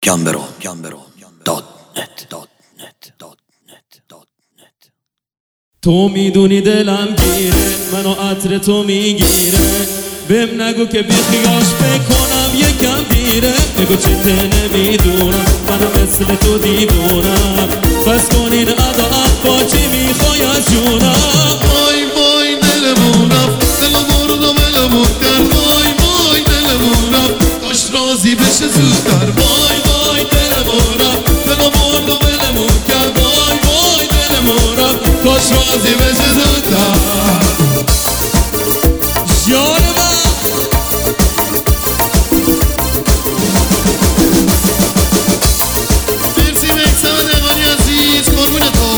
تو میدونی دلم گیره، منو عطر تو میگیره، بهم نگو که بیخیاش بکنم یکم دیره. بگو چته نمیدونم، منو مثل تو دیوونم، بس کنین ادا با چی میخوای از جونم. وای وای دلمون رفت، دلم برد و ولمون کرد. وای وای دلمون رفت، کاش راضی بشه زودتر. وای وای دلمون رفت، دلم برد و ولمون کرد. وای وای دلمون رفت، کاش راضی بشه زودتر. جان من مرسی مکسم نقایی عزیز، قربون تو.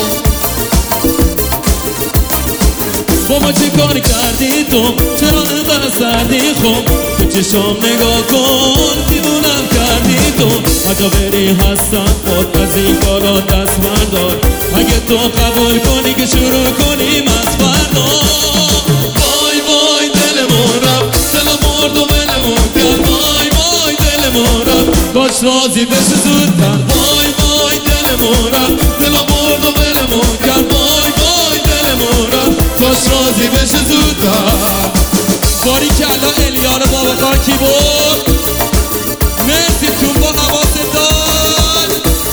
با ما چه کار کردی تو؟ چرا انقدر سردی؟ خب تو چشام نگاه کن، دیوونم کردی تو. اگه بری هستم خود از این کارا دست بردار، اگه تو قبول کنی که شروع کنیم از فردا. وای وای دلمون رفت، دلم برد و ولمون کرد. وای وای دلمون رفت، کاش راضی بشه زودتر. وای وای دلمون رفت، دلم برد و ولمون کرد. وای وای دلمون رفت، کاش راضی بشه زودتر. باریکلا الیان بابا کار کیبورد، مرسی چون با حواست داد.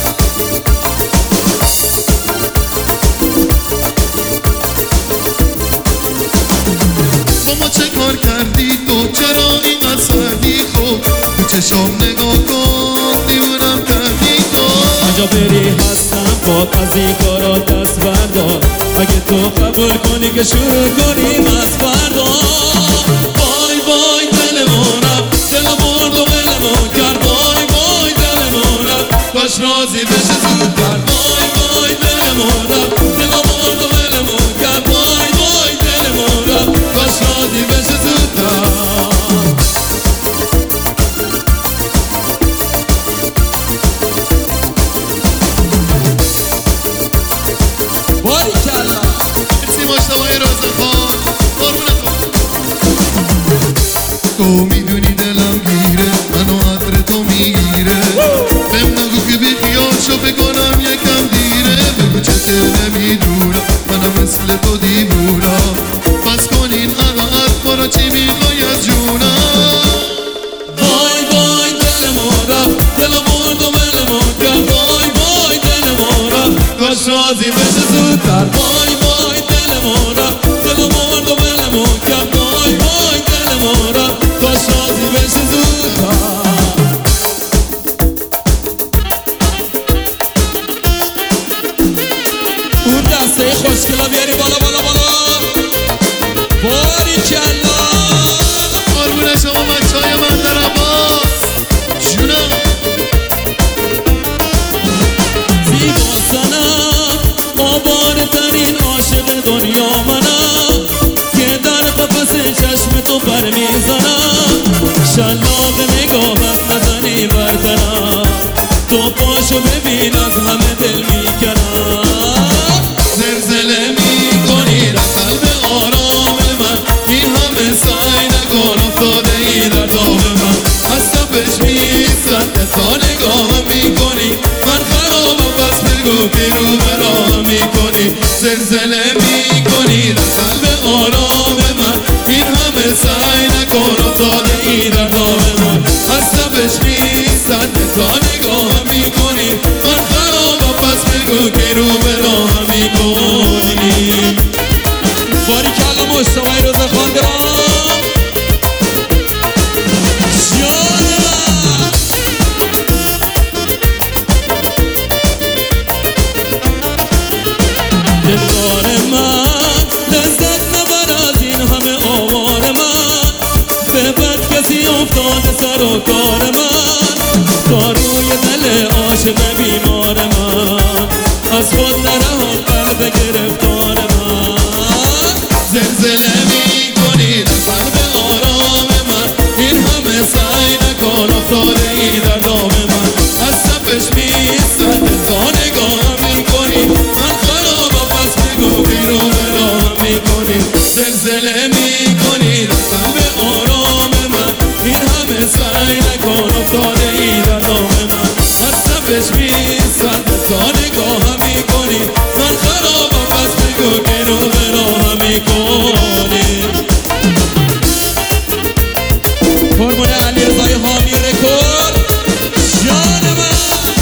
ما چه کار کردی تو؟ چرا اینقدر سردی؟ خب تو چشام نگاه کن، دیوونم کردی تو. اگه بری هستم خب از این کارا دست بردار، اگه تو قبول کنی که شروع کنیم از فردا. وای وای دلمون رفت، دلم برد و ولمون کرد. وای وای دلمون رفت، کاش راضی بشه زودتر. وای وای دلمون رفت، دلم برد و ولمون کرد. وای وای دلمون رفت، کاش راضی بشه زودتر. باریکلا مرسی مجتبی رازخان، قربون تو میدونی دلم گیره، منو عطر تو میگیره، بهم نگو که بی خیال شو بکنم یکم دیره. بگو چته نمیدونم، منم مثل تو دیوونم، بس کنین انا برا چی میخوای از جونم. وای وای دلمون رفت، دلم برد و ولمون کرد. وای وای دلمون رفت، کاش راضی بشه زودتر. وای وای دلمون رفت، دلم برد و ولمون کرد. وای وای دلمون رفت، کاش راضی بشه زودتر. اون دسته خوشگلا بیاری بالا بالا بالا. باریکلا قربون شما بچهای من در عباس جونم. زیبا سنم مابارترین عاشق دنیا منم، که در قفس چشم تو پر میزنم. شلاق نگاهت نزنی برتنم، تو پاشو ببین از همه دل میکنم. زلزله میکنی در قلب آرام من، این همه سعی نکن افتاده ای در دام من. هستم بهش میستن تا نگاهم میکنی، من خرابم بس بگو که رو به راهم میکنی. زلزله میکنی در قلب آرام من، این همه سعی نکن افتاده ای در دام من. هستم بهش میستن تا نگاهم میکنی، من خرابم بس بگو که رو به راهم میکنی. باریکلا مجتبی رازخان گرام. جانم دلدار من، لذت نبر از این همه آوار من، به بد کسی افتاده سر و کار من. تا روی دل عاشق بیمار من، از خود نرهان قلب گرفتار من. زلزله میکنی در قلب آرام من، این همه سعی نکن افتاده ای در دام من. هستم بهش میستن تا نگاهم میکنی، من خرابم بس بگو که رو به راهم میکنی. زلزله میکنی در قلب آرام من، این همه سعی نکن افتاده ای در دام من. میستن تا نگاهم میکنی من خرابم پس بگو که رو به راهم میکنی قربون علیرضای حامی رکورد جان من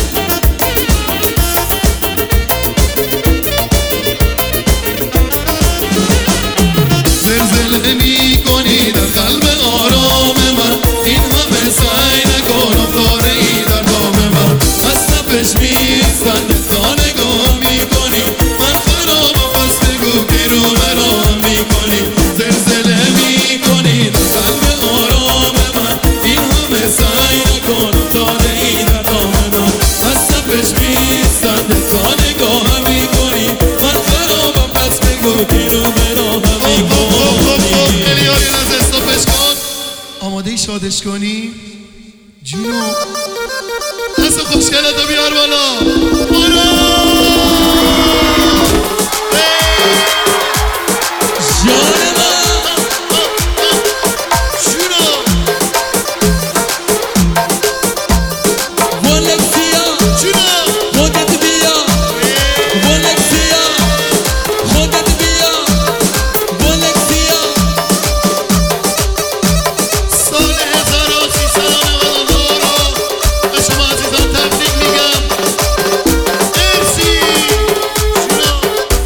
زلزله میکنی در قلب آرام من این همه سعی نکنم تا ری در دام من از تپش میستن تا نگاه میکنی من خرابم پس بگو که رو به راهم میکنی زلزله میکنی در قلب آرام من این همه سعی نکنم تا ری در دام من از تپش میستن تا نگاه میکنی من خرابم پس بگو که رو به راهم میکنی آماده ای شادش کنی؟ جونو دست خوشگلتو بیار بالا برو جان من جونو والکسیا جونو خودت بیا والکسیا خودت بیا والکسیا سال 1392 رو به شما عزیزان تبریک میگم مرسی جونو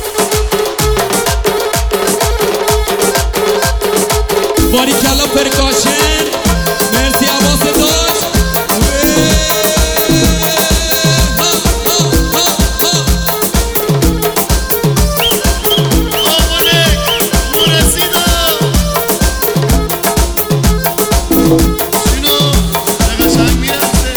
باریکلا پرکاشن مرسی عباس داشت آمونک مرسیدا جونو قشنگ میرسه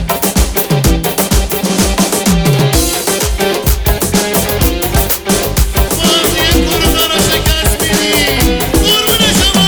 بازی کرونا رو شکست میدیم قربون شما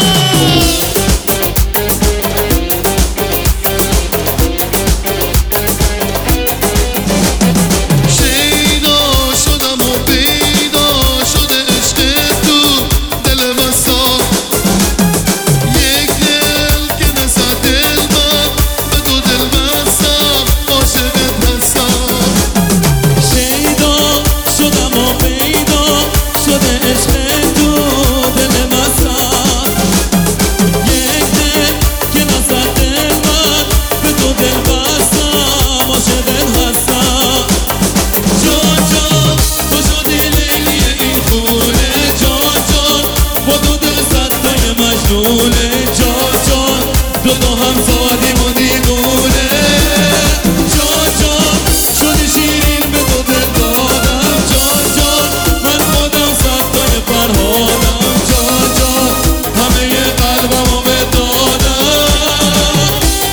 شیدا شدم و پیدا شده عشق تو دل من ساخت یک دل که نصد دل من به تو دل بستم عاشقت هستم شیدا شدم و پیدا شده عشق تو دل من ساخت یک دل که نصد دل من به تو دل بستم عاشقت هستم جان جان تو شدی لیلی این خونه جان جان با تو دل صدای مجنونه جان جان تو هم زادیم و دیوونه جان جان شدی شیرین به تو دل دادم جان جان من خودم صدای فرهادم جان جان همه قلبمو به دادم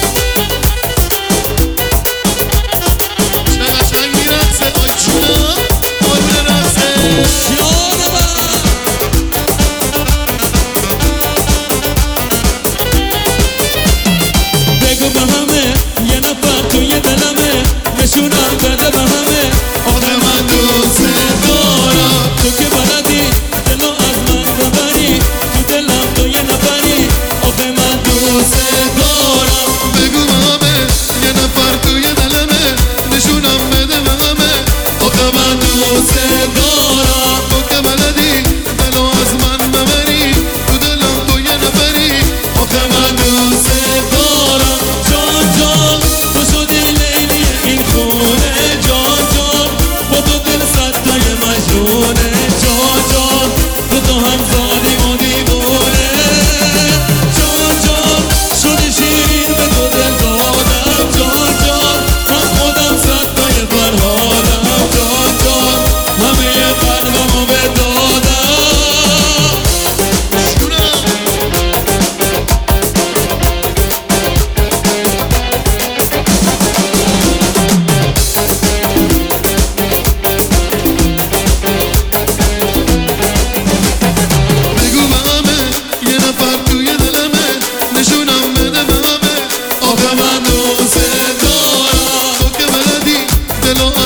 چه قشنگ میرقصه آی جونم قربون رقصه جان من بگو به همه یه نفر توی دلمه نشونم بده به همه آخه من دوست دارم تو که بلدی دلو از من ببری تو دلم تو یه نفری آخه من دوست دارم بگو به همه یه نفر توی دلمه نشونم بده به همه آخه من دوست دارم تو که بلدی دلو از من ببری تو دلم تو یه نفری آخه من دوست دارم جان جان تو شدی لیلی این خونه جان جان با تو دل صدای مجنونه جان جان تو هم زادیم و دیوونه جان جان شدی شیرین به تو دل دادم جان جان من خودم صدای فرهادم جان جان همه قلبمو به دادم جونم بگو به همه یه نفر توی دلمه نشونم بده به همه آخه من دوست دارم تو که بلدی دلو